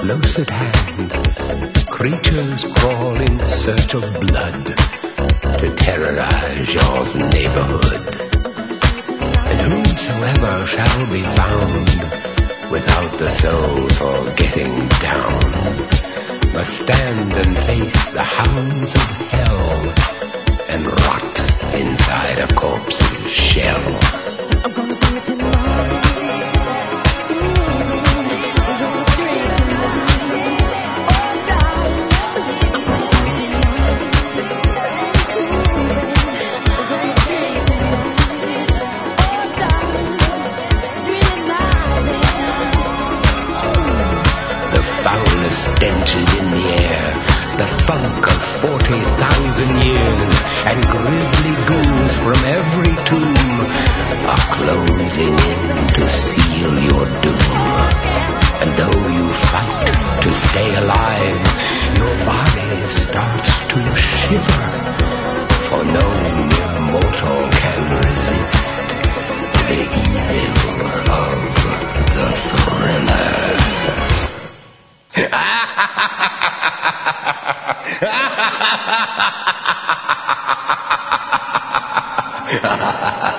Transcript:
close at hand, creatures crawl in search of blood to terrorize your neighborhood. And whosoever shall be found without the soul for getting down must stand and face the hounds of hell and rot inside a corpse's shell. I'm gonna bring it to life. Stench is in the air, the funk of 40,000 years, and grisly ghouls from every tomb are closing in to seal your doom. And though you fight to stay alive, your body starts to shiver, for no mere mortal can resist the evil of the thriller. Ha ha ha ha!